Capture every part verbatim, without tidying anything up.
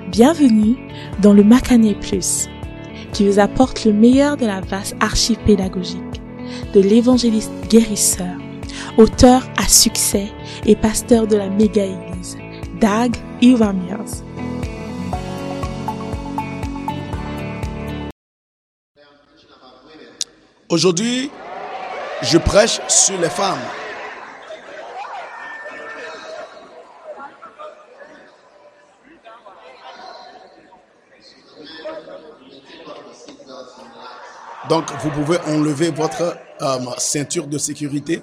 Bienvenue dans le Macané Plus, qui vous apporte le meilleur de la vaste archive pédagogique de l'évangéliste guérisseur, auteur à succès et pasteur de la méga-église, Dag Heward-Mills. Aujourd'hui, je prêche sur les femmes. Donc, vous pouvez enlever votre euh, ceinture de sécurité.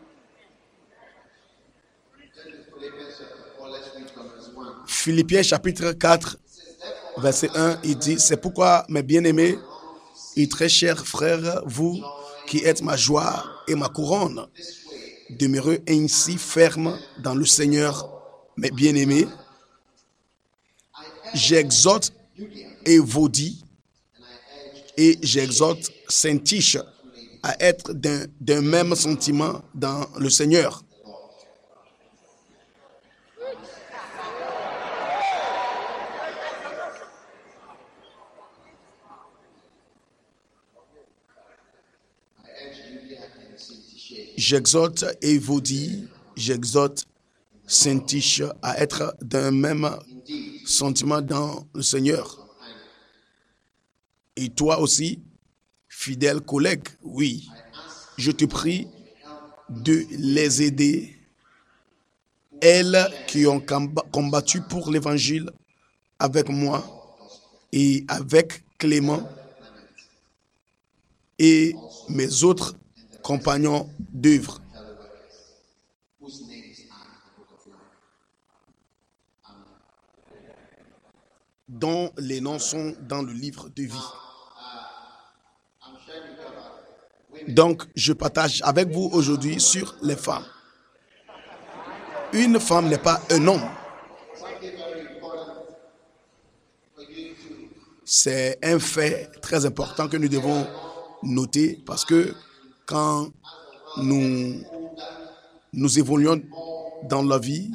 Philippiens chapitre quatre, verset un, il dit, « C'est pourquoi, mes bien-aimés et très chers frères, vous qui êtes ma joie et ma couronne, demeurez ainsi fermes dans le Seigneur, mes bien-aimés. J'exhorte Évodie et j'exhorte Syntyche à être d'un, d'un même sentiment dans le Seigneur. » J'exhorte Évodie, j'exhorte Syntyche à être d'un même sentiment dans le Seigneur. Et toi aussi, fidèle collègue, oui, je te prie de les aider, elles qui ont combattu pour l'évangile avec moi et avec Clément et mes autres compagnons d'œuvre. Dont les noms sont dans le livre de vie. Donc, je partage avec vous aujourd'hui sur les femmes. Une femme n'est pas un homme. C'est un fait très important que nous devons noter parce que quand nous, nous évoluons dans la vie,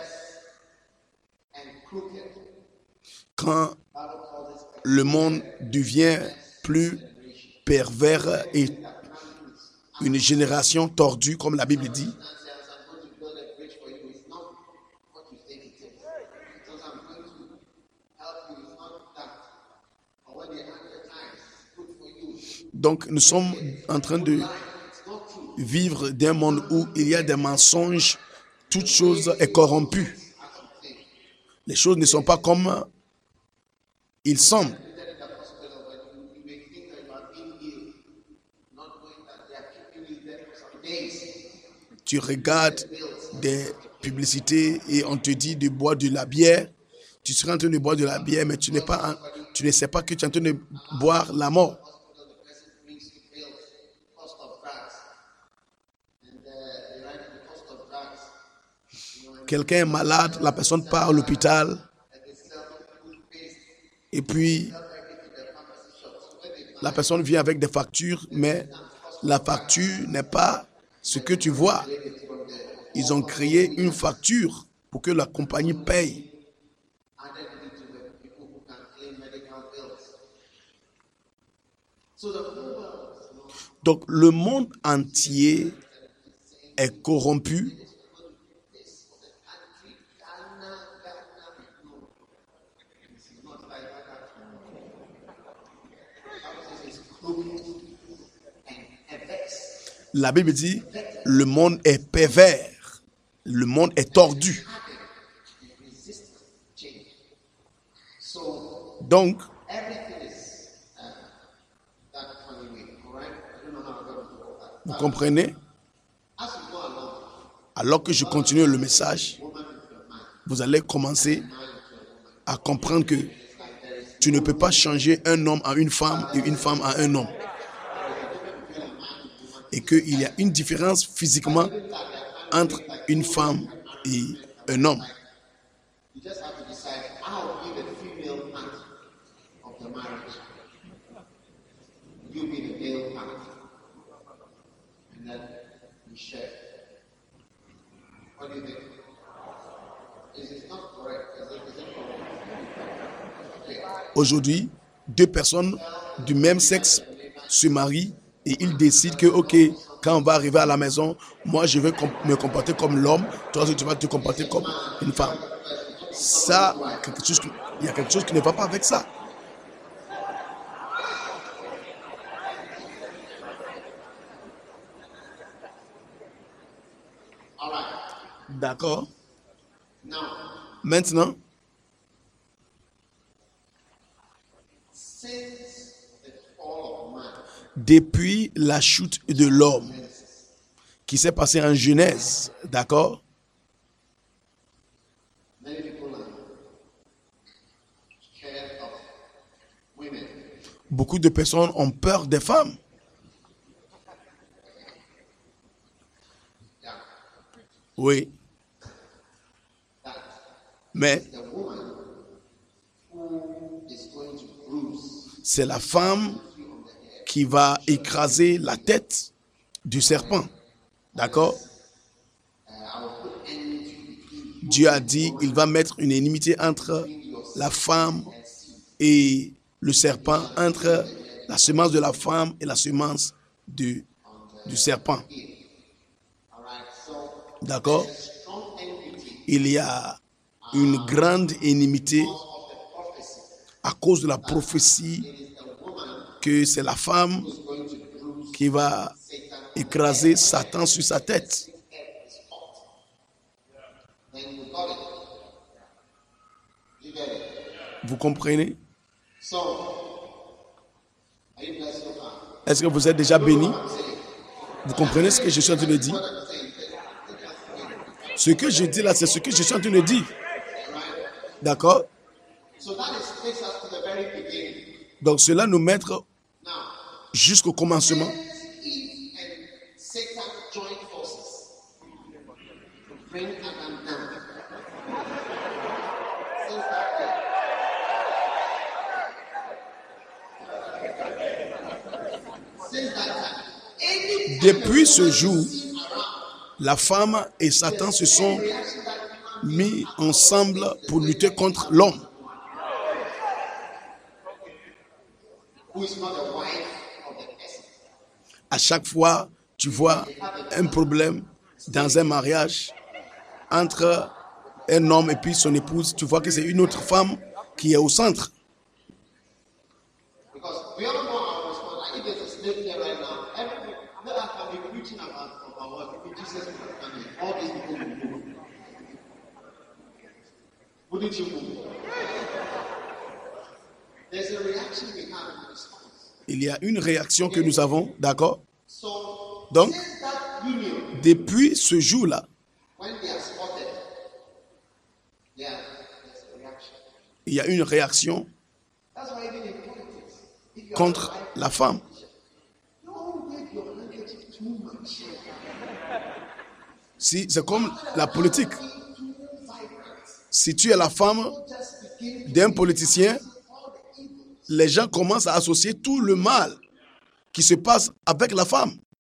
quand le monde devient plus pervers et une génération tordue, comme la Bible dit, donc nous sommes en train de vivre d'un monde où il y a des mensonges, toute chose est corrompue. Les choses ne sont pas comme ils semblent. Tu regardes des publicités et on te dit de boire de la bière. Tu seras en train de boire de la bière, mais tu n'es pas, en, tu ne sais pas que tu es en train de boire la mort. Quelqu'un est malade, la personne part à l'hôpital et puis la personne vient avec des factures, mais la facture n'est pas ce que tu vois. Ils ont créé une facture pour que la compagnie paye. Donc le monde entier est corrompu. La Bible dit, le monde est pervers, le monde est tordu. Donc, vous comprenez? Alors que je continue le message, vous allez commencer à comprendre que tu ne peux pas changer un homme en une femme et une femme en un homme. Et qu'il y a une différence physiquement entre une femme et un homme. Aujourd'hui, deux personnes du même sexe se marient et ils décident que, ok, quand on va arriver à la maison, moi je vais me comporter comme l'homme, toi tu vas te comporter comme une femme. Ça, quelque chose, il y a quelque chose qui ne va pas avec ça. D'accord. Maintenant, depuis la chute de l'homme qui s'est passée en Genèse, d'accord? Beaucoup de personnes ont peur des femmes. Oui. Mais c'est la femme qui va écraser la tête du serpent. D'accord? Dieu a dit, il va mettre une inimité entre la femme et le serpent, entre la semence de la femme et la semence du, du serpent. D'accord? Il y a une grande inimité à cause de la prophétie que c'est la femme qui va écraser Satan sur sa tête. Vous comprenez? Est-ce que vous êtes déjà béni? Vous comprenez ce que je suis en train de dire? Ce que je dis là, c'est ce que je suis en train de dire. D'accord? Donc cela nous met jusqu'au commencement. Depuis ce jour, la femme et Satan se sont mis ensemble pour lutter contre l'homme. À chaque fois, tu vois un problème dans un mariage entre un homme et puis son épouse, tu vois que c'est une autre femme qui est au centre. Il y a une réaction que nous avons, d'accord? Donc, depuis ce jour-là, il y a une réaction contre la femme. Si, c'est comme la politique. Si tu es la femme d'un politicien, les gens commencent à associer tout le mal qui se passe avec la femme.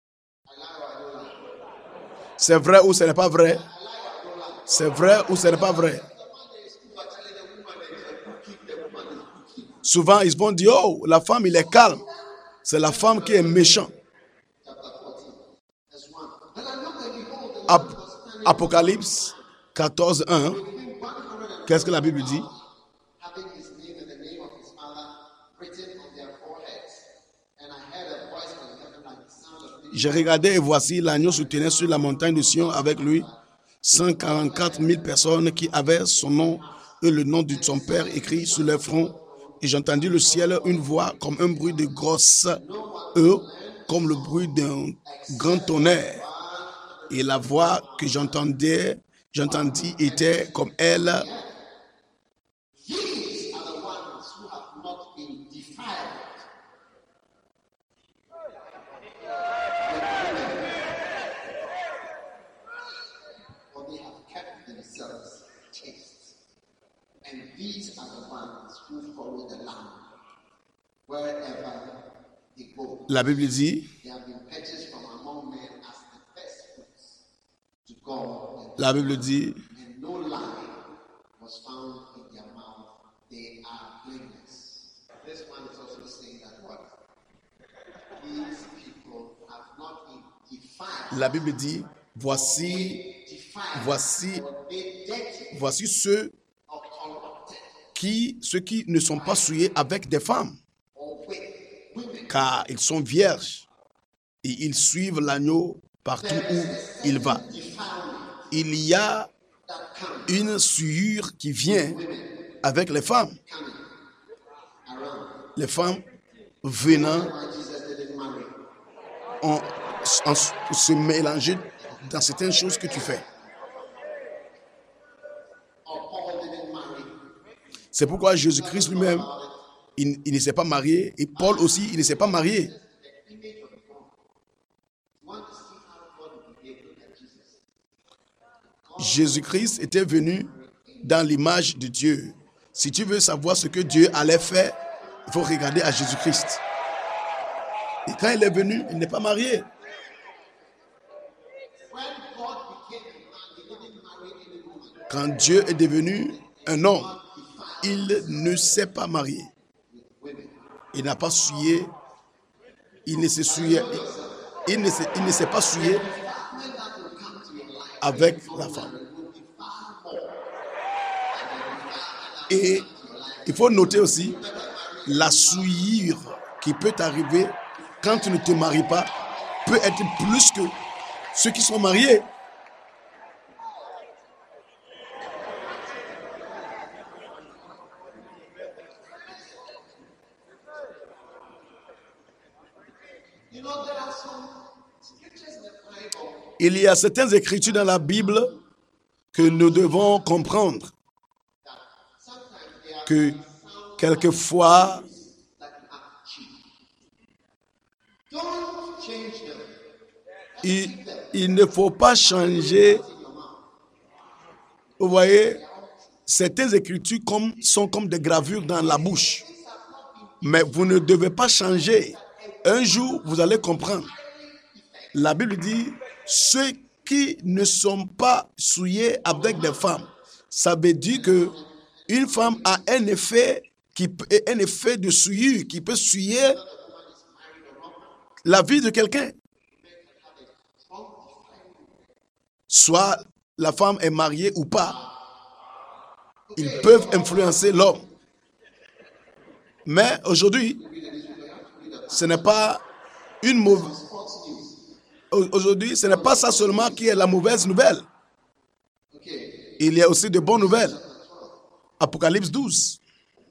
C'est vrai ou ce n'est pas vrai? C'est vrai ou ce n'est pas vrai? Souvent, ils vont dire, oh, la femme, il est calme. C'est la femme qui est méchante. Ap- Apocalypse quatorze, un. Qu'est-ce que la Bible dit? J'ai regardé et voici l'agneau se tenait sur la montagne de Sion avec lui cent quarante-quatre mille personnes qui avaient son nom et le nom de son père écrit sur leur front. Et j'entendis le ciel une voix comme un bruit de grosses eaux, comme le bruit d'un grand tonnerre. Et la voix que j'entendais, j'entendis était comme elle. La Bible dit, la Bible dit, La Bible dit, voici, voici, voici ceux qui, ceux qui ne sont pas souillés avec des femmes, car ils sont vierges et ils suivent l'agneau partout où il va. Il y a une souillure qui vient avec les femmes. Les femmes venant en, en se mélanger dans certaines choses que tu fais. C'est pourquoi Jésus-Christ lui-même, il, il ne s'est pas marié, et Paul aussi, il ne s'est pas marié. Jésus-Christ était venu dans l'image de Dieu. Si tu veux savoir ce que Dieu allait faire, il faut regarder à Jésus-Christ. Et quand il est venu, il n'est pas marié. Quand Dieu est devenu un homme, il ne s'est pas marié. Il n'a pas souillé. Il ne s'est souillé. Il ne s'est, il ne s'est pas souillé avec la femme. Et il faut noter aussi la souillure qui peut arriver quand tu ne te maries pas peut être plus que ceux qui sont mariés. Il y a certaines écritures dans la Bible que nous devons comprendre. Que quelquefois, il, il ne faut pas changer. Vous voyez, certaines écritures comme, sont comme des gravures dans la bouche. Mais vous ne devez pas changer. Un jour, vous allez comprendre. La Bible dit, ceux qui ne sont pas souillés avec des femmes, ça veut dire que une femme a un effet, qui, un effet de souillure qui peut souiller la vie de quelqu'un. Soit la femme est mariée ou pas, ils peuvent influencer l'homme. Mais aujourd'hui, ce n'est pas une mauvaise... Aujourd'hui, ce n'est pas ça seulement qui est la mauvaise nouvelle. Il y a aussi de bonnes nouvelles. Apocalypse douze.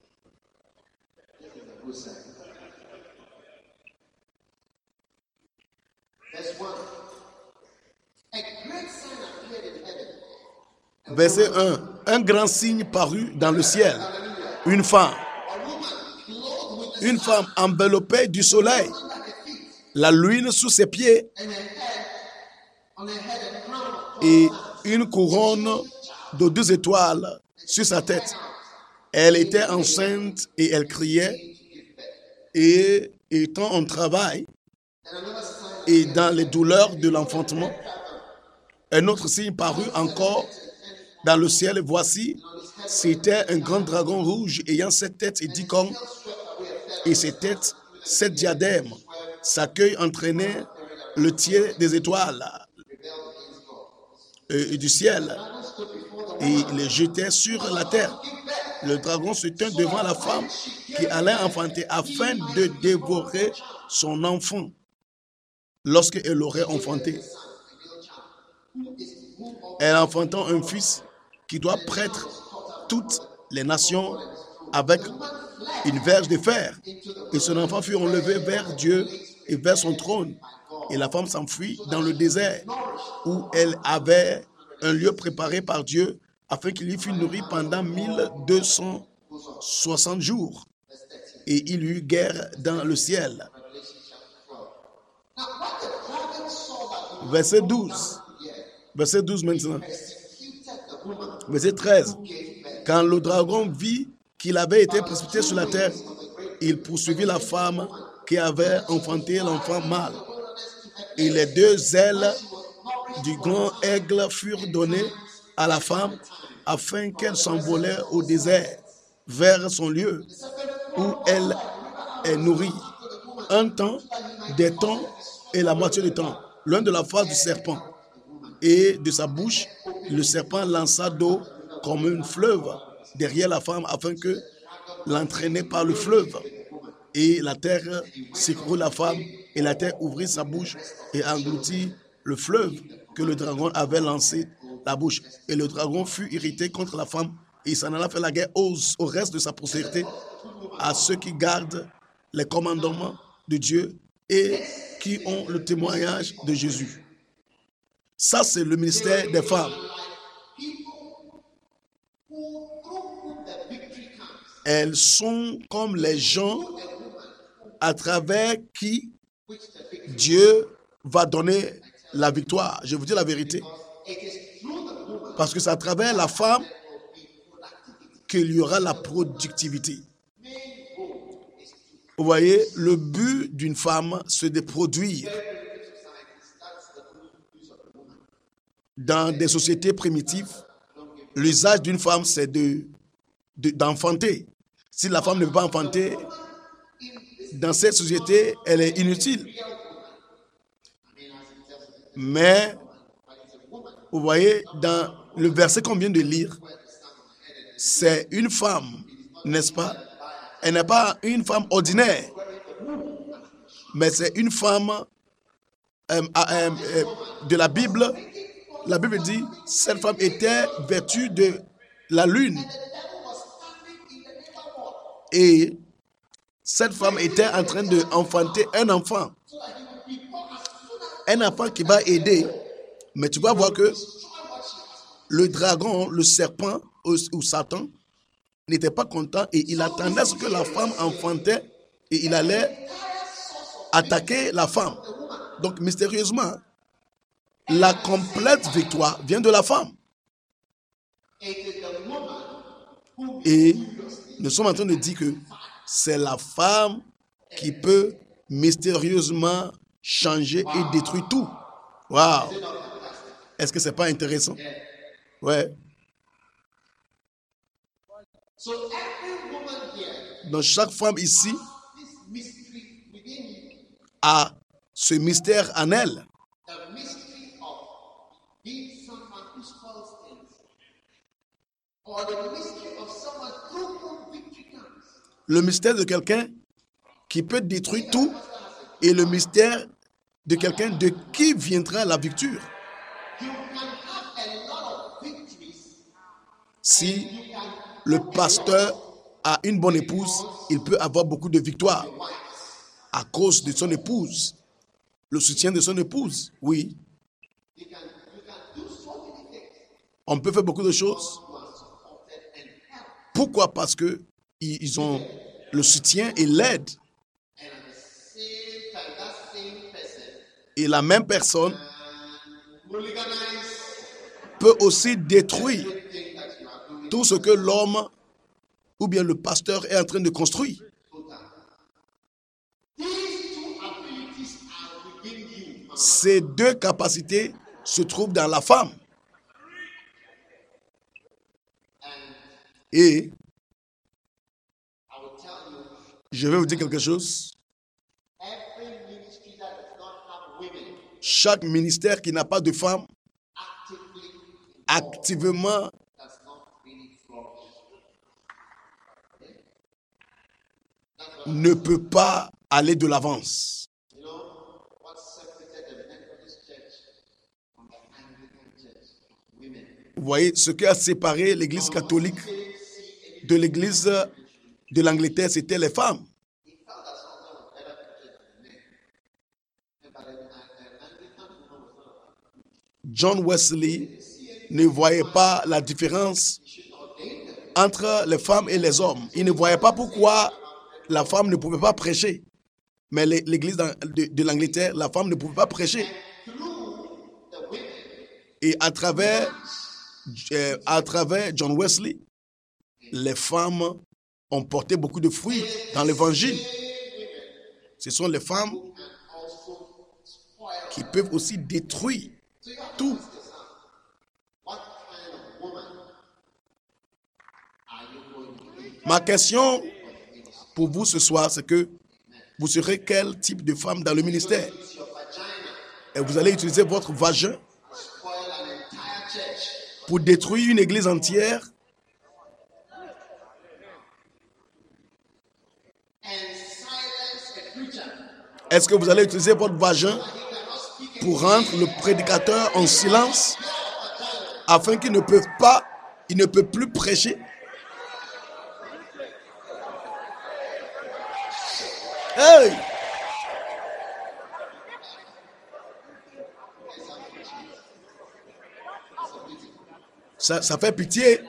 Verset un. Un grand signe parut dans le ciel. Une femme. Une femme enveloppée du soleil. La lune sous ses pieds. Et une couronne de deux étoiles sur sa tête. Elle était enceinte et elle criait. Et étant en travail et dans les douleurs de l'enfantement, un autre signe parut encore dans le ciel. Voici, c'était un grand dragon rouge ayant sept têtes et dix cornes. Et ses têtes, sept diadèmes. Sa queue entraînait le tiers des étoiles et du ciel. Et il les jetait sur la terre. Le dragon se tint devant la femme qui allait enfanter afin de dévorer son enfant lorsqu'elle aurait enfanté. Elle enfantant un fils qui doit prêtre toutes les nations avec une verge de fer. Et son enfant fut enlevé vers Dieu et vers son trône. Et la femme s'enfuit dans le désert où elle avait un lieu préparé par Dieu afin qu'il y fût nourri pendant mille deux cent soixante jours. Et il eut guerre dans le ciel. Verset douze. Verset douze maintenant. Verset treize. Quand le dragon vit qu'il avait été précipité sur la terre, il poursuivit la femme qui avait enfanté l'enfant mâle. Et les deux ailes du grand aigle furent données à la femme afin qu'elle s'envolait au désert vers son lieu où elle est nourrie. Un temps, des temps et la moitié du temps. L'un de la face du serpent. Et de sa bouche, le serpent lança d'eau comme une fleuve derrière la femme afin que l'entraînait par le fleuve. Et la terre secourut la femme et la terre ouvrit sa bouche et engloutit le fleuve que le dragon avait lancé la bouche. Et le dragon fut irrité contre la femme et il s'en alla faire la guerre aux, au reste de sa postérité, à ceux qui gardent les commandements de Dieu et qui ont le témoignage de Jésus. Ça, c'est le ministère des femmes. Elles sont comme les gens à travers qui Dieu va donner la victoire. Je vous dis la vérité. Parce que c'est à travers la femme qu'il y aura la productivité. Vous voyez, le but d'une femme, c'est de produire. Dans des sociétés primitives, l'usage d'une femme, c'est de, de, d'enfanter. Si la femme ne peut pas enfanter, dans cette société, elle est inutile. Mais, vous voyez, dans le verset qu'on vient de lire, c'est une femme, n'est-ce pas? Elle n'est pas une femme ordinaire, mais c'est une femme euh, euh, euh, de la Bible. La Bible dit, cette femme était vêtue de la lune. Et cette femme était en train d'enfanter un enfant. Un enfant qui va aider. Mais tu vas voir que le dragon, le serpent ou, ou Satan n'était pas content et il attendait ce que la femme enfantait et il allait attaquer la femme. Donc, mystérieusement, la complète victoire vient de la femme. Et nous sommes en train de dire que c'est la femme qui peut mystérieusement changer et détruire tout. Waouh! Est-ce que c'est pas intéressant? Ouais. Donc chaque femme ici a ce mystère en elle. Le mystère de quelqu'un qui peut détruire tout et le mystère de quelqu'un de qui viendra la victoire. Si le pasteur a une bonne épouse, il peut avoir beaucoup de victoires à cause de son épouse, le soutien de son épouse, oui. On peut faire beaucoup de choses. Pourquoi? Parce que ils ont le soutien et l'aide. Et la même personne peut aussi détruire tout ce que l'homme ou bien le pasteur est en train de construire. Ces deux capacités se trouvent dans la femme. Et je vais vous dire quelque chose. Chaque ministère qui n'a pas de femme, activement, ne peut pas aller de l'avance. Vous voyez, ce qui a séparé l'Église catholique de l'Église de l'Angleterre, c'était les femmes. John Wesley ne voyait pas la différence entre les femmes et les hommes. Il ne voyait pas pourquoi la femme ne pouvait pas prêcher. Mais l'Église de, de l'Angleterre, la femme ne pouvait pas prêcher. Et à travers, euh, à travers John Wesley, les femmes ont porté beaucoup de fruits dans l'Évangile. Ce sont les femmes qui peuvent aussi détruire tout. Ma question pour vous ce soir, c'est que vous serez quel type de femme dans le ministère? Et vous allez utiliser votre vagin pour détruire une église entière? Est-ce que vous allez utiliser votre vagin pour rendre le prédicateur en silence afin qu'il ne peut pas, il ne peut plus prêcher? Hey! Ça, ça fait pitié.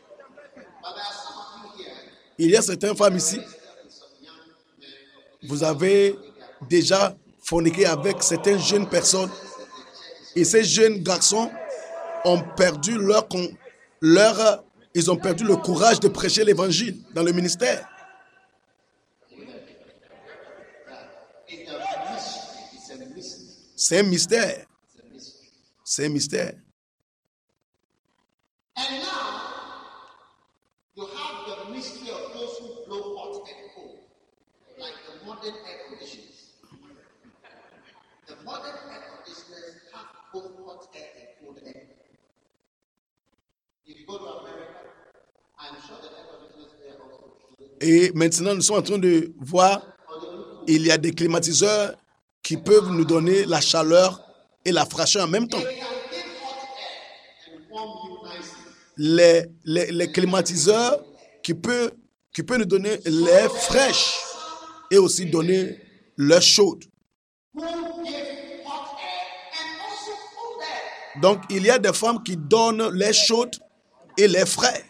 Il y a certaines femmes ici. Vous avez déjà forniqué avec certaines jeunes personnes. Et ces jeunes garçons ont perdu leur, leur ils ont perdu le courage de prêcher l'évangile dans le ministère. C'est un mystère. C'est un mystère. Et maintenant, nous sommes en train de voir, il y a des climatiseurs qui peuvent nous donner la chaleur et la fraîcheur en même temps. Les, les, les climatiseurs qui peuvent, qui peuvent nous donner l'air fraîche et aussi donner l'air chaude. Donc, il y a des femmes qui donnent l'air chaude et l'air frais.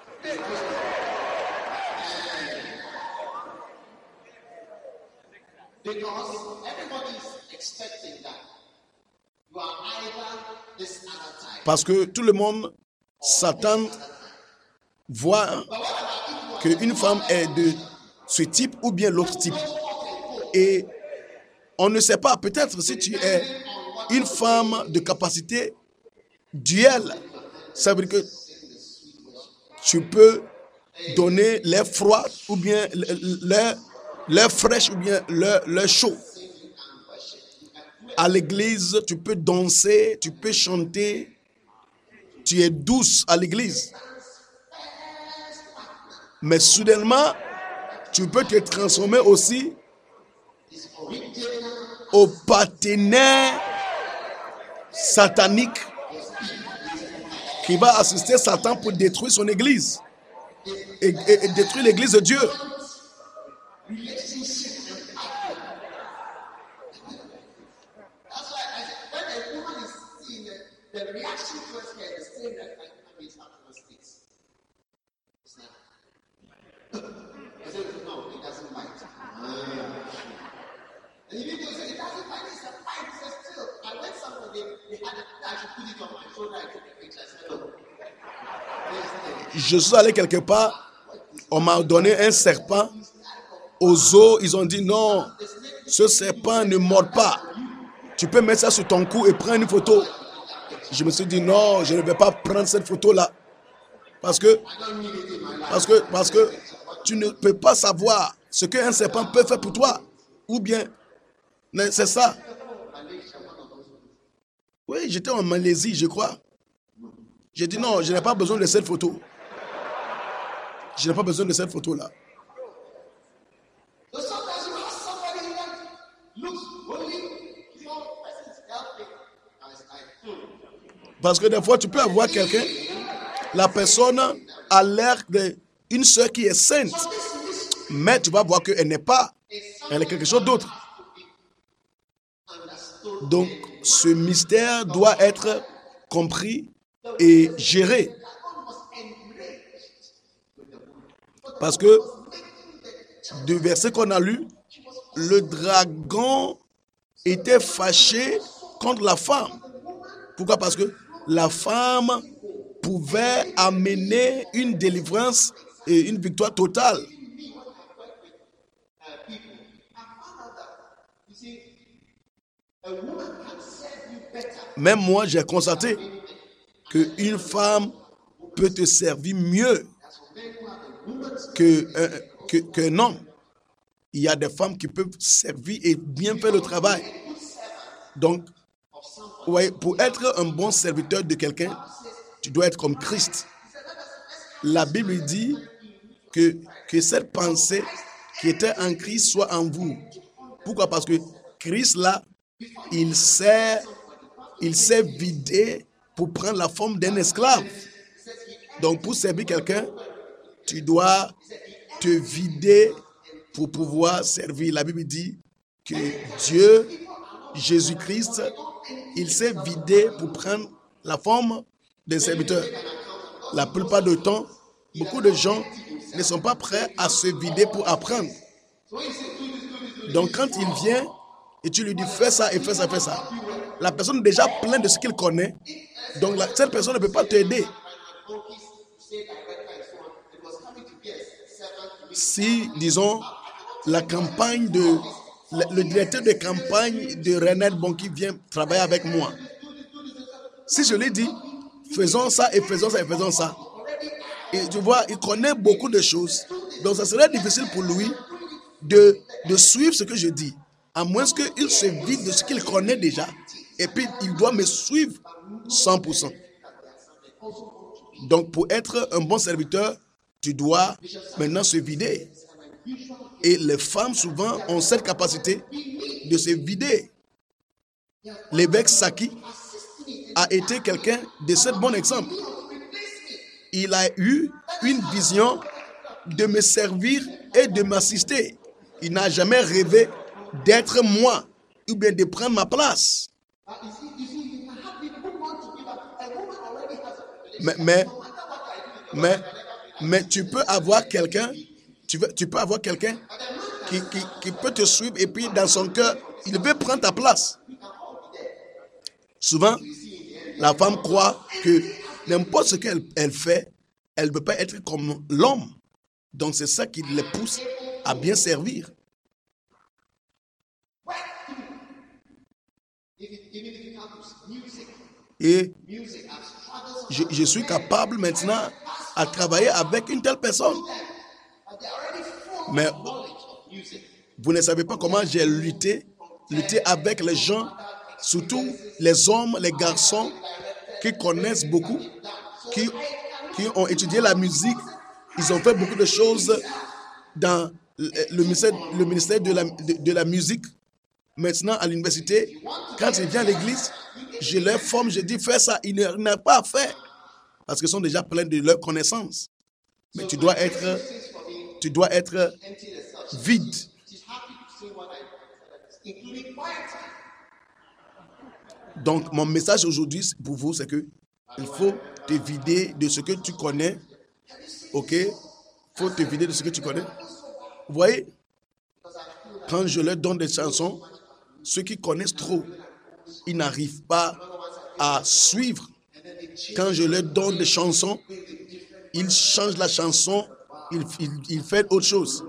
Parce que tout le monde s'attend à voir qu'une femme est de ce type ou bien l'autre type. Et on ne sait pas, peut-être si tu es une femme de capacité duelle, ça veut dire que tu peux donner l'air froid ou bien l'air, l'air fraîche ou bien l'air, l'air chaud. À l'église, tu peux danser, tu peux chanter. Tu es douce à l'église. Mais soudainement, tu peux te transformer aussi au partenaire satanique qui va assister Satan pour détruire son église et, et, et détruire l'église de Dieu. Je suis allé quelque part, on m'a donné un serpent aux os, ils ont dit non, ce serpent ne mord pas. Tu peux mettre ça sur ton cou et prendre une photo. Je me suis dit non, je ne vais pas prendre cette photo-là. Parce que, parce que, parce que tu ne peux pas savoir ce qu'un serpent peut faire pour toi. Ou bien, c'est ça. Oui, j'étais en Malaisie, je crois. J'ai dit non, je n'ai pas besoin de cette photo. Je n'ai pas besoin de cette photo-là. Parce que des fois, tu peux avoir quelqu'un, la personne a l'air d'une sœur qui est sainte, mais tu vas voir qu'elle n'est pas, elle est quelque chose d'autre. Donc, ce mystère doit être compris et géré. Parce que, du verset qu'on a lu, le dragon était fâché contre la femme. Pourquoi? Parce que la femme pouvait amener une délivrance et une victoire totale. Même moi, j'ai constaté qu'une femme peut te servir mieux que, euh, que, qu'un homme. Il y a des femmes qui peuvent servir et bien faire le travail. Donc, ouais, pour être un bon serviteur de quelqu'un, tu dois être comme Christ. La Bible dit que, que cette pensée qui était en Christ soit en vous. Pourquoi? Parce que Christ, là, il s'est, il s'est vidé pour prendre la forme d'un esclave. Donc, pour servir quelqu'un, tu dois te vider pour pouvoir servir. La Bible dit que Dieu, Jésus-Christ, il s'est vidé pour prendre la forme d'un serviteur. La plupart du temps, beaucoup de gens ne sont pas prêts à se vider pour apprendre. Donc, quand il vient et tu lui dis fais ça et fais ça, fais ça, la personne est déjà pleine de ce qu'il connaît. Donc, la, cette personne ne peut pas t'aider. Si, disons, la campagne de le, le directeur de campagne de Renel Bonki vient travailler avec moi, si je lui dis faisons ça et faisons ça et faisons ça, et tu vois, il connaît beaucoup de choses, donc ça serait difficile pour lui de, de suivre ce que je dis, à moins qu'il se vide de ce qu'il connaît déjà, et puis il doit me suivre cent pour cent. Donc, pour être un bon serviteur, tu dois maintenant se vider. Et les femmes, souvent, ont cette capacité de se vider. L'évêque Saki a été quelqu'un de ce bon exemple. Il a eu une vision de me servir et de m'assister. Il n'a jamais rêvé d'être moi ou bien de prendre ma place. Mais, mais, mais, mais tu peux avoir quelqu'un, tu, veux, tu peux avoir quelqu'un qui, qui, qui peut te suivre et puis dans son cœur, il veut prendre ta place. Souvent, la femme croit que n'importe ce qu'elle elle fait, elle ne peut pas être comme l'homme. Donc c'est ça qui les pousse à bien servir. Et je, je suis capable maintenant à travailler avec une telle personne. Mais vous ne savez pas comment j'ai lutté, lutté avec les gens, surtout les hommes, les garçons qui connaissent beaucoup, qui, qui ont étudié la musique. Ils ont fait beaucoup de choses dans le ministère, le ministère de, la, de, de la musique. Maintenant, à l'université, quand ils viennent à l'église, je leur forme, je dis fais ça. Ils n'ont pas à faire parce qu'ils sont déjà pleins de leurs connaissances. Mais tu dois être, tu dois être vide. Donc, mon message aujourd'hui pour vous, c'est que il faut te vider de ce que tu connais. Ok? Il faut te vider de ce que tu connais. Vous voyez? Quand je leur donne des chansons, ceux qui connaissent trop, ils n'arrivent pas à suivre. Quand je leur donne des chansons, ils changent la chanson, ils, ils, ils font autre chose.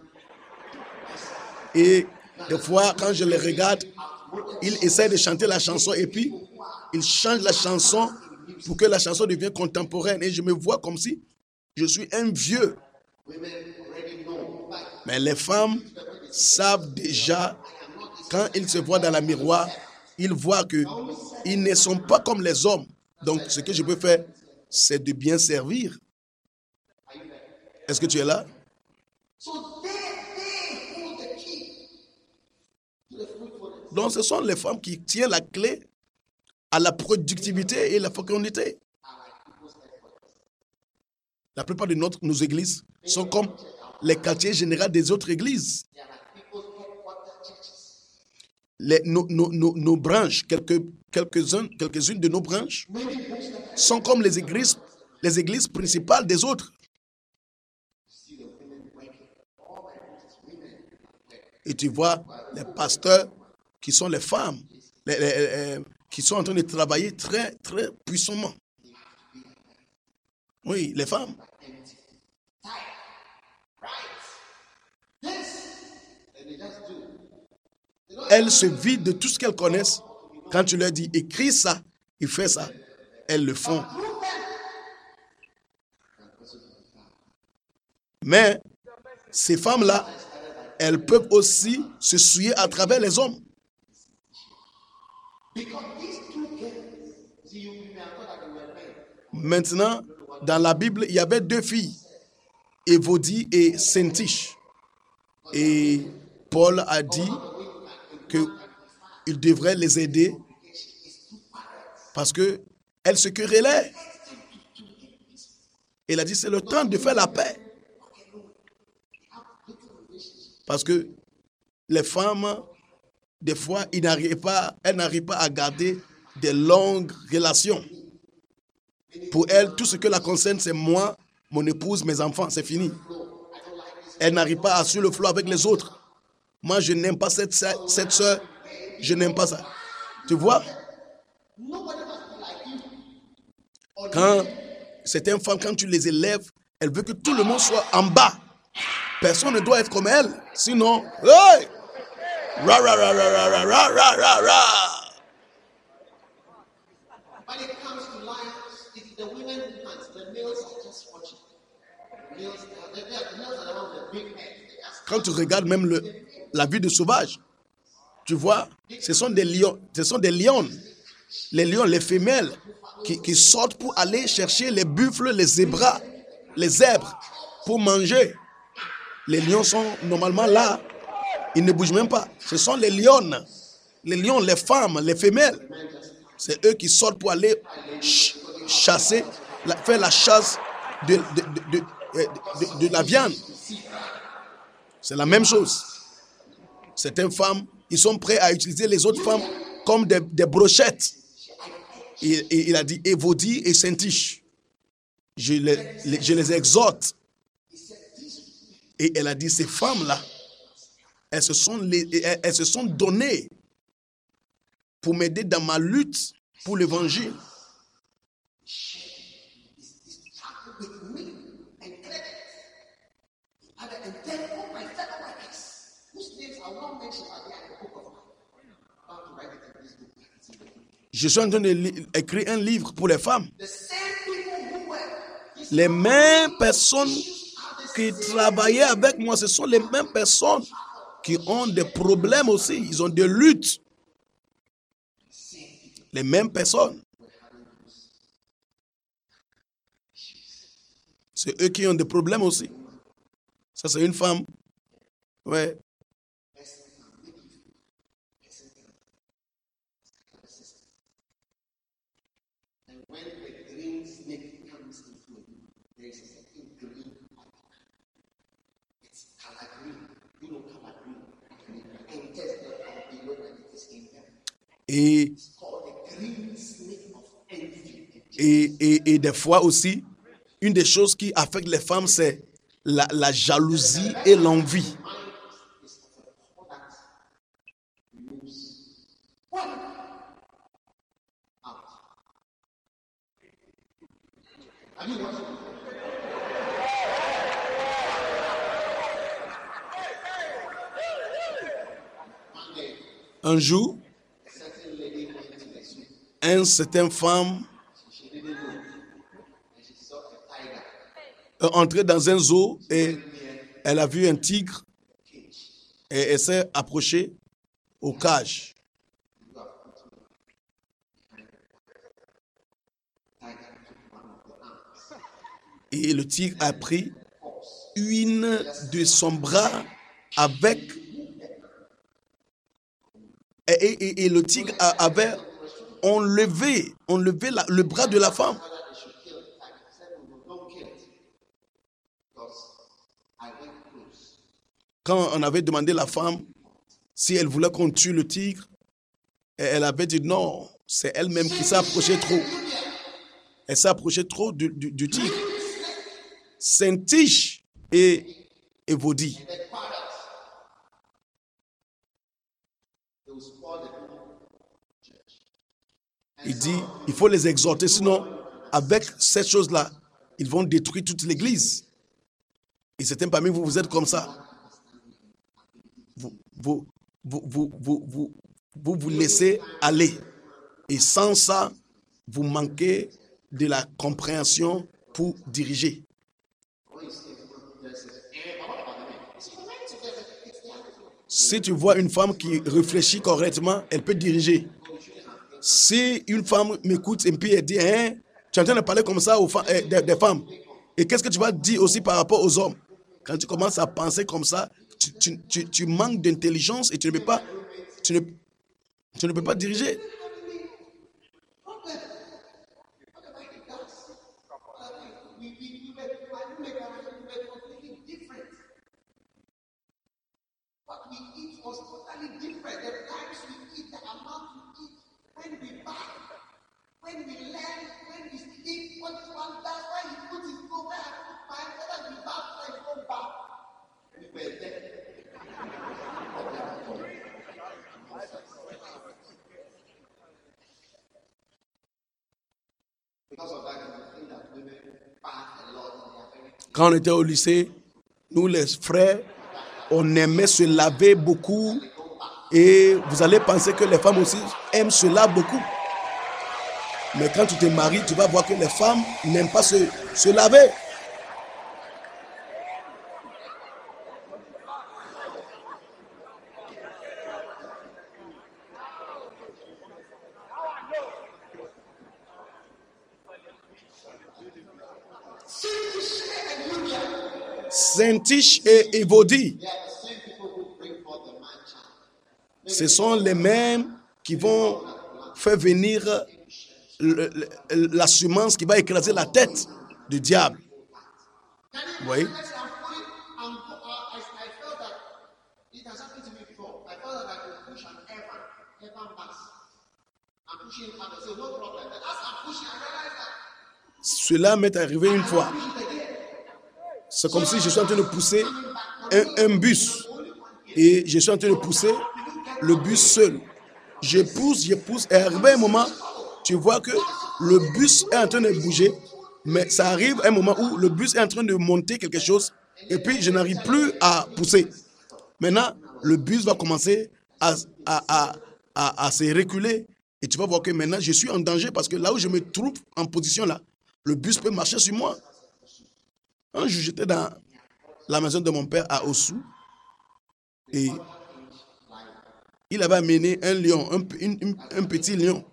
Et des fois, quand je les regarde, ils essaient de chanter la chanson et puis ils changent la chanson pour que la chanson devienne contemporaine. Et je me vois comme si je suis un vieux. Mais les femmes savent déjà, quand ils se voient dans la miroir, ils voient qu'ils ne sont pas comme les hommes. Donc, ce que je peux faire, c'est de bien servir. Est-ce que tu es là? Donc, ce sont les femmes qui tiennent la clé à la productivité et la fécondité. La plupart de notre, nos églises sont comme les quartiers généraux des autres églises. Les, nos, nos, nos, nos branches, quelques, quelques-unes, quelques-unes de nos branches sont comme les églises, les églises principales des autres. Et tu vois les pasteurs qui sont les femmes, les, les, les, qui sont en train de travailler très, très puissamment. Oui, les femmes. Elles se vident de tout ce qu'elles connaissent. Quand tu leur dis, écris ça, et fais ça, elles le font. Mais ces femmes-là, elles peuvent aussi se souiller à travers les hommes. Maintenant, dans la Bible, il y avait deux filles, Évodie et Syntyche. Et Paul a dit qu'il devrait les aider parce qu'elles se querellaient. Il a dit c'est le temps de faire la paix. Parce que les femmes, des fois, ils n'arrivent pas, elles n'arrivent pas à garder des longues relations. Pour elles, tout ce que la concerne, c'est moi, mon épouse, mes enfants, c'est fini. Elles n'arrivent pas à suivre le flot avec les autres. Moi, je n'aime pas cette, cette soeur, je n'aime pas ça. Tu vois? Quand certaines femmes, quand tu les élèves, elles veulent que tout le monde soit en bas. Personne ne doit être comme elle. Sinon, hey! Ra, ra, ra, ra, ra, ra, ra, ra, ra, ra. Quand tu regardes même le, la vie de sauvage, tu vois, ce sont des lions, ce sont des lions. Les lions, les femelles, qui, qui sortent pour aller chercher les buffles, les zébras, les zèbres, pour manger. Les lions sont normalement là. Ils ne bougent même pas. Ce sont les lionnes. Les lions, les femmes, les femelles. C'est eux qui sortent pour aller ch chasser, la, faire la chasse de, de, de, de, de, de la viande. C'est la même chose. Certaines femmes, ils sont prêts à utiliser les autres femmes comme des, des brochettes. Et, et, il a dit Évodie et Syntyche. Je les, les, je les exhorte. Et elle a dit, ces femmes-là, elles se sont, les, elles, elles se sont données pour m'aider dans ma lutte pour l'évangile. Je suis en train d'écrire un livre pour les femmes. Les mêmes personnes qui travaillaient avec moi, ce sont les mêmes personnes qui ont des problèmes aussi. Ils ont des luttes. Les mêmes personnes. C'est eux qui ont des problèmes aussi. Ça, c'est une femme. Ouais. Et, et, et, et des fois aussi, une des choses qui affecte les femmes, c'est la, la jalousie et l'envie. Un jour, une certaine femme est entrée dans un zoo et elle a vu un tigre et elle s'est approchée au cage. Et le tigre a pris une de son bras avec et, et, et le tigre avait enlevé, enlevé la, le bras de la femme. Quand on avait demandé à la femme si elle voulait qu'on tue le tigre, elle avait dit non, c'est elle-même qui s'est approchée trop. Elle s'est approchée trop du, du, du tigre. Syntyche et Évodie. Il dit, il faut les exhorter, sinon, avec cette chose-là, ils vont détruire toute l'église. Et certains parmi vous, vous êtes comme ça. Vous vous, vous, vous, vous, vous, vous, vous laissez aller. Et sans ça, vous manquez de la compréhension pour diriger. Si tu vois une femme qui réfléchit correctement, elle peut diriger. Si une femme m'écoute et puis elle dit, hein, tu es en train de parler comme ça aux femmes, eh, des, des femmes, et qu'est-ce que tu vas dire aussi par rapport aux hommes? Quand tu commences à penser comme ça, tu, tu, tu, tu manques d'intelligence et tu ne peux pas, tu ne, tu ne peux pas diriger. Quand on était au lycée, nous les frères, on aimait se laver beaucoup et vous allez penser que les femmes aussi aiment se laver beaucoup. Mais quand tu te maries, tu vas voir que les femmes n'aiment pas se, se laver. Syntyche et Évodie, ce sont les mêmes qui vont faire venir le, le, la semence qui va écraser la tête du diable. Vous voyez? Cela m'est arrivé une fois. C'est comme si je suis en train de pousser un, un bus. Et je suis en train de pousser le bus seul. Je pousse, je pousse. Et arrivé un moment, tu vois que le bus est en train de bouger. Mais ça arrive un moment où le bus est en train de monter quelque chose. Et puis, je n'arrive plus à pousser. Maintenant, le bus va commencer à, à, à, à, à se reculer. Et tu vas voir que maintenant, je suis en danger parce que là où je me trouve en position là, le bus peut marcher sur moi. Un jour, j'étais dans la maison de mon père à Ossou et il avait amené un lion, un, une, une, un petit lion.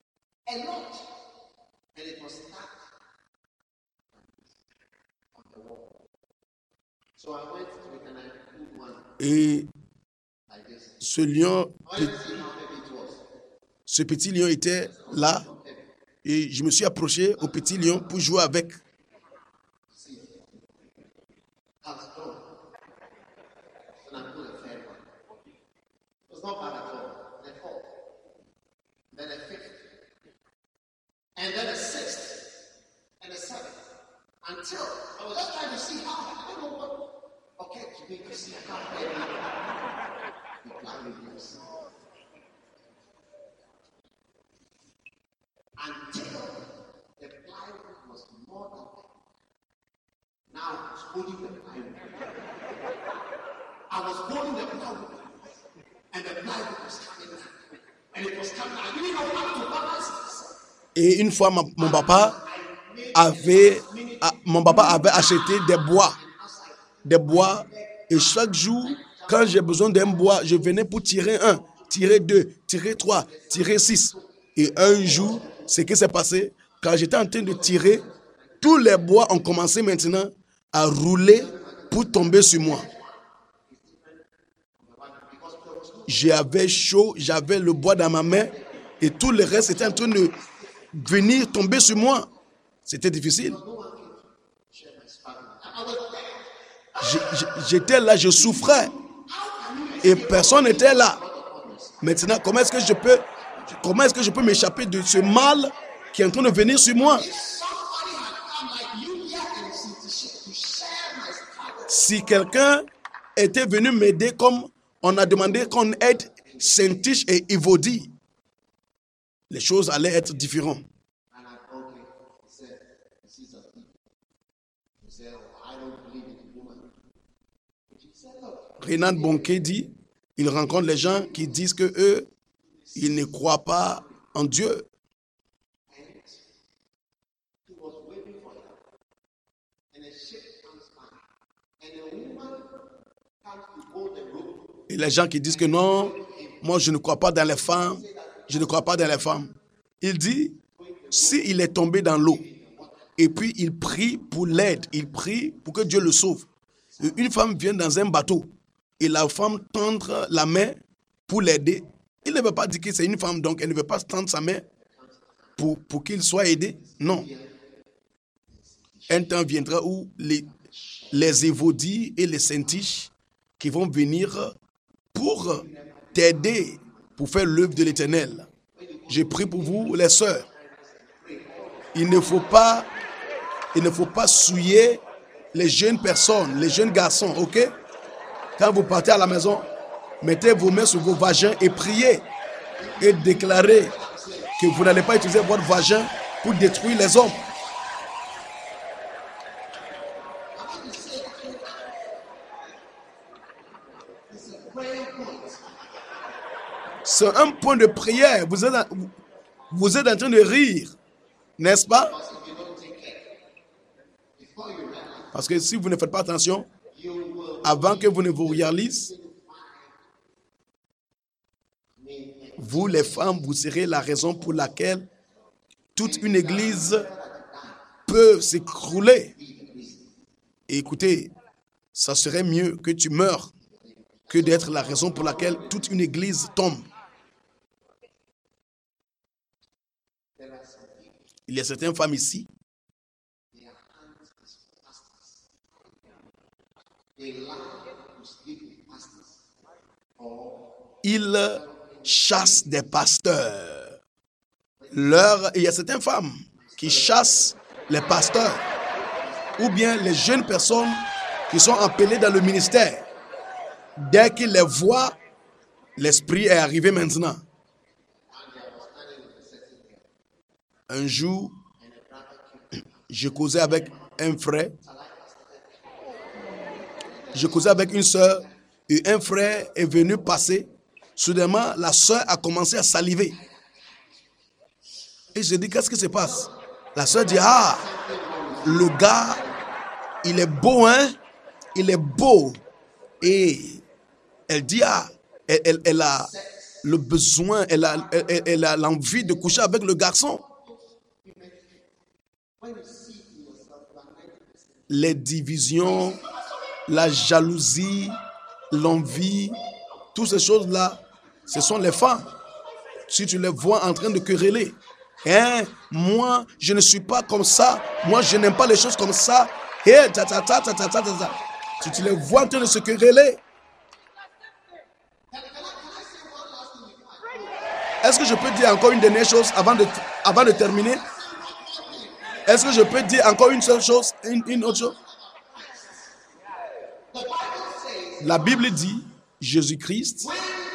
Et ce lion, ce petit lion était là et je me suis approché au petit lion pour jouer avec. And then a sixth, and a seventh, until I was just trying to see how, I don't know what, okay, to make you see how many the plywood was. Until the plywood was more than that. Now I was holding the plywood. I was holding the plywood, and the plywood was coming down. And it was coming down. I didn't know how to balance it. Et une fois, ma, mon papa avait, a, mon papa avait acheté des bois, des bois. Et chaque jour, quand j'ai besoin d'un bois, je venais pour tirer un, tirer deux, tirer trois, tirer six. Et un jour, ce qui s'est passé, quand j'étais en train de tirer, tous les bois ont commencé maintenant à rouler pour tomber sur moi. J'avais chaud, j'avais le bois dans ma main et tout le reste était en train de venir tomber sur moi. C'était difficile. J'étais là, je souffrais. Et personne n'était là. Maintenant, comment est-ce que je peux, comment est-ce que je peux m'échapper de ce mal qui est en train de venir sur moi? Si quelqu'un était venu m'aider comme on a demandé qu'on aide Syntyche et Évodie, les choses allaient être différentes. Renan Bonke dit, il rencontre les gens qui disent que eux, ils ne croient pas en Dieu. Et les gens qui disent que non, moi je ne crois pas dans les femmes, je ne crois pas dans les femmes. Il dit, s'il est tombé dans l'eau, et puis il prie pour l'aide, il prie pour que Dieu le sauve. Une femme vient dans un bateau, et la femme tendre la main pour l'aider. Il ne veut pas dire que c'est une femme, donc elle ne veut pas tendre sa main pour, pour qu'il soit aidé. Non. Un temps viendra où les, les évodis et les saintiches qui vont venir pour t'aider, pour faire l'œuvre de l'Éternel. Je prie pour vous, les sœurs. Il ne faut pas, il ne faut pas souiller les jeunes personnes, les jeunes garçons, ok? Quand vous partez à la maison, mettez vos mains sur vos vagins et priez et déclarez que vous n'allez pas utiliser votre vagin pour détruire les hommes. C'est un point de prière. Vous êtes, en, vous êtes en train de rire, n'est-ce pas? Parce que si vous ne faites pas attention, avant que vous ne vous réalisez, vous les femmes, vous serez la raison pour laquelle toute une église peut s'écrouler. Et écoutez, ça serait mieux que tu meurs que d'être la raison pour laquelle toute une église tombe. Il y a certaines femmes ici. Ils chassent des pasteurs. Leur, il y a certaines femmes qui chassent les pasteurs ou bien les jeunes personnes qui sont appelées dans le ministère. Dès qu'ils les voient, l'esprit est arrivé maintenant. Un jour, je causais avec un frère. Je causais avec une soeur et un frère est venu passer. Soudainement, la soeur a commencé à saliver. Et je dis, qu'est-ce qui se passe? La soeur dit, ah, le gars, il est beau, hein? Il est beau. Et elle dit, ah, elle, elle, elle a le besoin, elle a, elle, elle a l'envie de coucher avec le garçon. Les divisions, la jalousie, l'envie, toutes ces choses-là, ce sont les femmes. Si tu les vois en train de quereller, hein, moi, je ne suis pas comme ça, moi, je n'aime pas les choses comme ça, hey, ta, ta, ta, ta, ta, ta, ta. Si tu les vois en train de se quereller, est-ce que je peux dire encore une dernière chose avant de, avant de terminer? Est-ce que je peux dire encore une seule chose, une, une autre chose? La Bible dit, Jésus-Christ,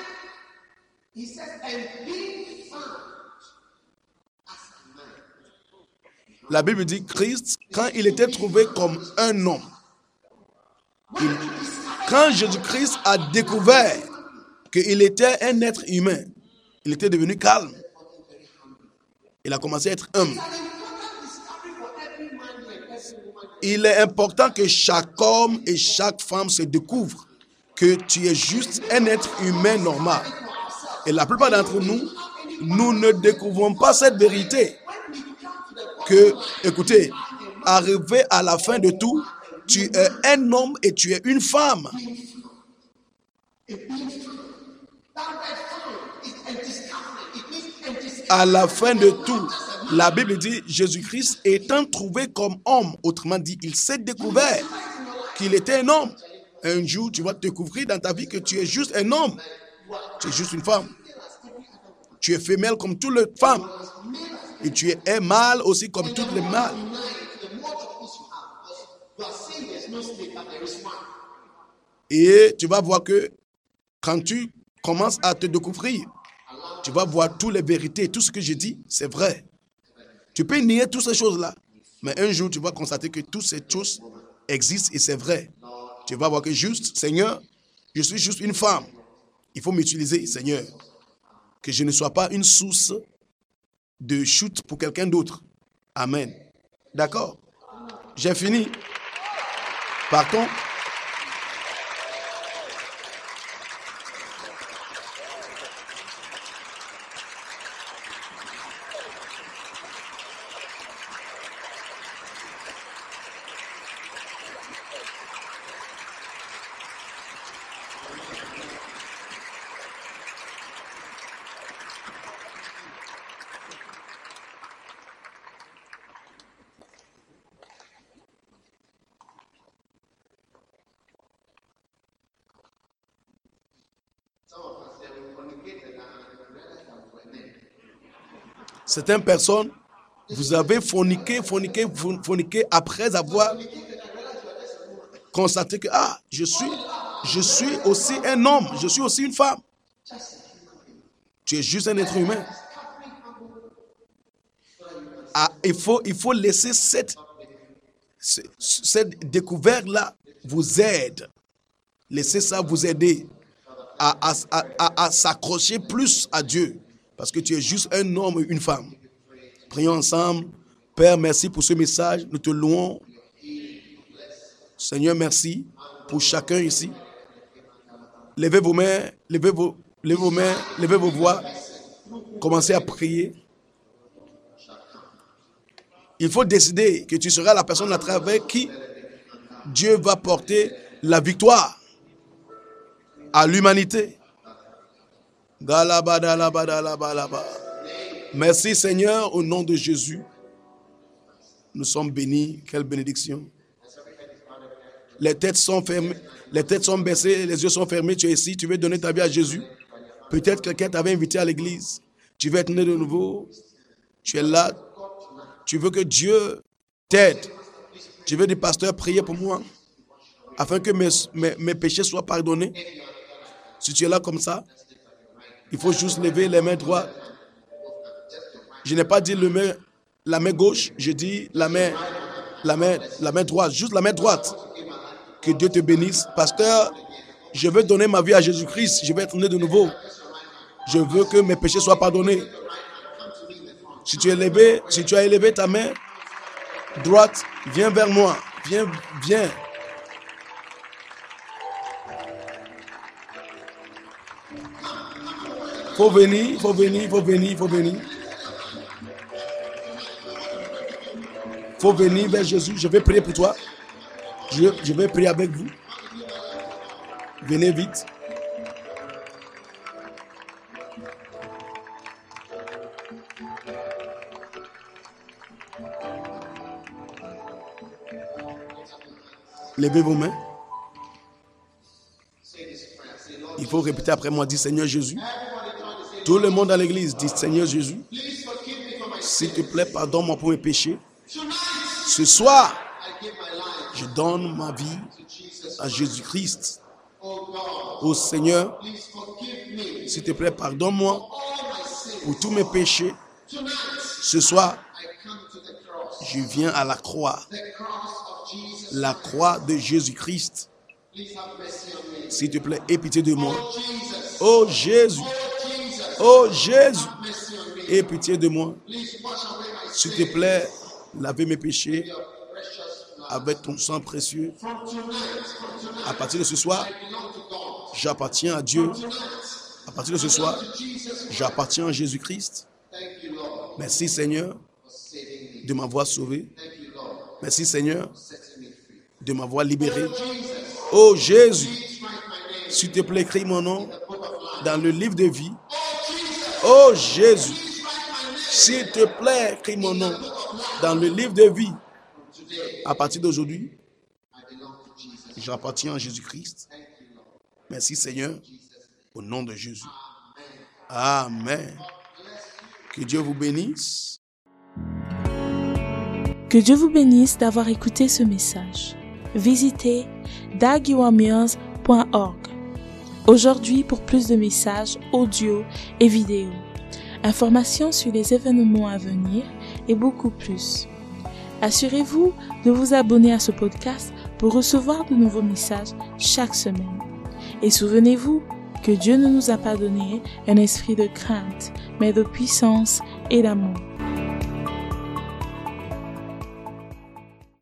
la Bible dit, Christ, quand il était trouvé comme un homme, il, quand Jésus-Christ a découvert qu'il était un être humain, il était devenu calme. Il a commencé à être humble. Il est important que chaque homme et chaque femme se découvre que tu es juste un être humain normal. Et la plupart d'entre nous, nous ne découvrons pas cette vérité. Que, écoutez, arrivé à la fin de tout, tu es un homme et tu es une femme. À la fin de tout, la Bible dit, Jésus-Christ étant trouvé comme homme, autrement dit, il s'est découvert qu'il était un homme. Un jour, tu vas te découvrir dans ta vie que tu es juste un homme. Tu es juste une femme. Tu es femelle comme toutes les femmes. Et tu es mâle aussi comme toutes les mâles. Et tu vas voir que quand tu commences à te découvrir, tu vas voir toutes les vérités. Tout ce que je dis, c'est vrai. Tu peux nier toutes ces choses-là. Mais un jour, tu vas constater que toutes ces choses existent et c'est vrai. Tu vas voir que juste, Seigneur, je suis juste une femme. Il faut m'utiliser, Seigneur. Que je ne sois pas une source de chute pour quelqu'un d'autre. Amen. D'accord? J'ai fini. Partons. Certaines personnes, vous avez forniqué, forniqué, forniqué après avoir constaté que ah, je suis, je suis aussi un homme, je suis aussi une femme. Tu es juste un être humain. Ah, il faut, il faut laisser cette, cette découverte-là vous aide. Laissez ça vous aider à, à, à, à, à s'accrocher plus à Dieu. Parce que tu es juste un homme et une femme. Prions ensemble. Père, merci pour ce message. Nous te louons. Seigneur, merci pour chacun ici. Levez vos mains, levez vos, levez vos mains, levez vos voix. Commencez à prier. Il faut décider que tu seras la personne à travers qui Dieu va porter la victoire à l'humanité. Merci Seigneur, au nom de Jésus. Nous sommes bénis. Quelle bénédiction. Les têtes sont fermées, les têtes sont baissées, les yeux sont fermés. Tu es ici, tu veux donner ta vie à Jésus. Peut-être que quelqu'un t'avait invité à l'église. Tu veux être né de nouveau. Tu es là. Tu veux que Dieu t'aide. Tu veux des pasteurs prier pour moi afin que mes, mes, mes péchés soient pardonnés. Si tu es là comme ça, il faut juste lever les mains droites. Je n'ai pas dit le main, la main gauche, je dis la main, la main, la main droite, juste la main droite. Que Dieu te bénisse. Pasteur, je veux donner ma vie à Jésus-Christ. Je veux être né de nouveau. Je veux que mes péchés soient pardonnés. Si tu, es élevé, si tu as élevé ta main droite, viens vers moi. Viens, viens. Faut venir, faut venir, faut venir, faut venir. Faut venir vers Jésus. Je vais prier pour toi. Je, je vais prier avec vous. Venez vite. Levez vos mains. Il faut répéter après moi. Dis Seigneur Jésus. Tout le monde à l'église dit Seigneur Jésus. S'il te plaît, pardonne-moi pour mes péchés. Ce soir, je donne ma vie à Jésus-Christ. Ô Seigneur, s'il te plaît, pardonne-moi pour tous mes péchés. Ce soir, je viens à la croix. La croix de Jésus-Christ. S'il te plaît, aie pitié de moi. Ô Jésus, ô Jésus, aie pitié de moi. S'il te plaît, lavez mes péchés avec ton sang précieux. À partir de ce soir, j'appartiens à Dieu. À partir de ce soir, j'appartiens à Jésus-Christ. Merci Seigneur de m'avoir sauvé. Merci Seigneur de m'avoir libéré. Oh Jésus, s'il te plaît, écris mon nom dans le livre de vie. Oh Jésus, s'il te plaît, écris mon nom dans le livre de vie. À partir d'aujourd'hui, j'appartiens à Jésus-Christ. Merci Seigneur, au nom de Jésus. Amen. Que Dieu vous bénisse. Que Dieu vous bénisse d'avoir écouté ce message. Visitez dagiwamirz point org aujourd'hui pour plus de messages audio et vidéo, informations sur les événements à venir et beaucoup plus. Assurez-vous de vous abonner à ce podcast pour recevoir de nouveaux messages chaque semaine. Et souvenez-vous que Dieu ne nous a pas donné un esprit de crainte, mais de puissance et d'amour.